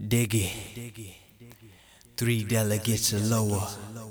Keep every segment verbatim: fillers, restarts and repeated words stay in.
Diggy. Three delegates are lower.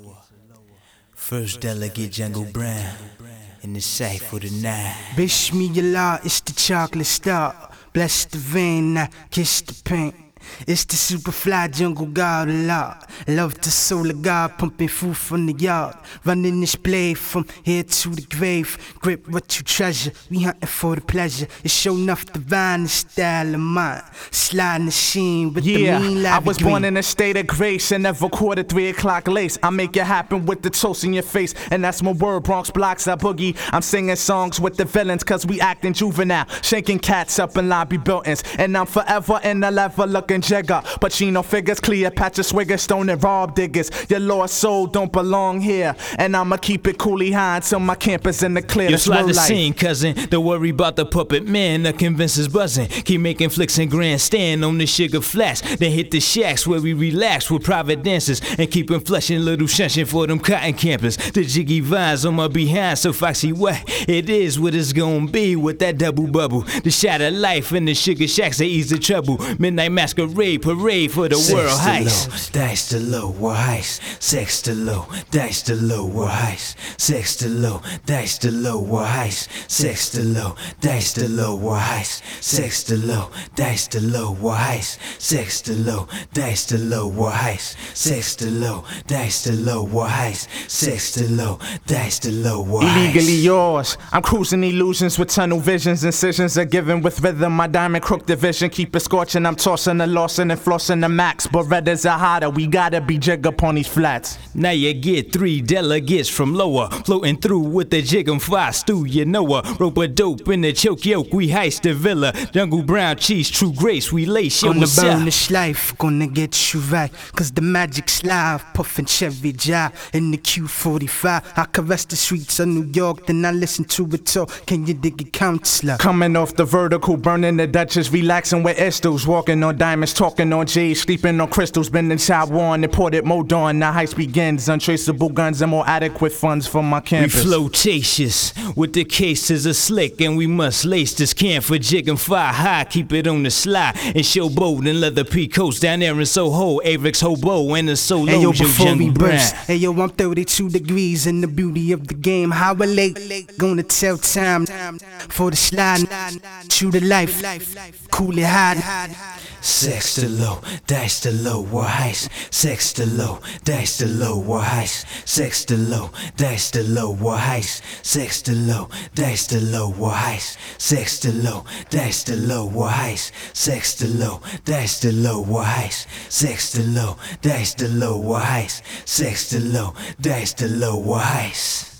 First delegate Jungle Brown in the safe for the nine. Bismillah, it's the chocolate star. Bless the vein, now kiss the paint. It's the superfly jungle god a lot. Love the soul of God, pumping food from the yard. Running this blade from here to the grave. Grip what you treasure, we hunting for the pleasure. It's show enough divine, the style of mine. Sliding the scene with yeah, the mean I life was green. born in a state of grace and never quarter three o'clock lace. I make it happen with the toast in your face, and that's my word. Bronx blocks, I boogie. I'm singing songs with the villains, cause we acting juvenile. Shaking cats up in lobby buildings, and I'm forever in the level looking jigger. Pacino figures, Cleopatra swigger, stone and rob diggers. Your lost soul don't belong here, and I'ma keep it coolly high until my campus in the clear. You slide the scene, cousin. Don't worry about the puppet man. The convince is buzzing. Keep making flicks and grandstand on the sugar flats. Then hit the shacks where we relax with private dancers and keep them flushing little shushing for them cotton campers. The jiggy vines on my behind, so foxy what it is, what it's gonna be with that double bubble. The shot of life in the sugar shacks, they ease the trouble. Midnight masquerade, parade for the Sex world to heist. Low, dice to low, war heist. Sex to low, dice to low, war heist. Sex to low, dice to low, war heist. Sex to low, dice to low, war heist. Sex to low, dice to low, war heist. Sex to low, dice to low, war heist. Sex to low, dice to low, war heist. Sex to low, dice to low, war heist. Illegally yours. I'm cruising illusions with tunnel visions. Incisions are given with rhythm. My diamond crook division keep it scorching. I'm tossing the lawson and flossing the max. Berettas are hotter. We gotta be jig up on these flats. Now you get three delegates from lower, floating through with the jig and fire stew. You know her, rope a dope in the choke yoke. We heist the villa, Jungle Brown cheese, true grace. We lace your Gonna what's burn up? this life, gonna get you right. Cause the magic's live, puffin' Chevy Jive in the Q forty-five. I caress the streets of New York, then I listen to it talk. Can you dig it, counselor? Coming off the vertical, burning the Dutchess, relaxing with Estos, walking on diamonds, talking on J's, sleeping on crystals, been in Taiwan, imported Modon. Now heist begins, untraceable guns and more adequate funds for my We campus. flirtatious with the cases of slick, and we must lace this can for jig and fire high. Keep it on the slide and showboat and leather peacoats down there in Soho, Avrix Hobo and the solo. Hey yo, before we Jungle burst, Brown. hey yo, I'm thirty-two degrees in the beauty of the game. How I late, gonna tell time for the slide, true to life, cool it hot. Sex to low, dice to low, war heist. Sex to low, dice to low, war heist. Sex to low, dice to low, war heist. Sex to low, dice to low, war heist. Sex to low, dice to low, war heist. Sex to low, dice to low, war heist. Sex to low, dice to low, war heist. Sex to low, dice to low, war heist.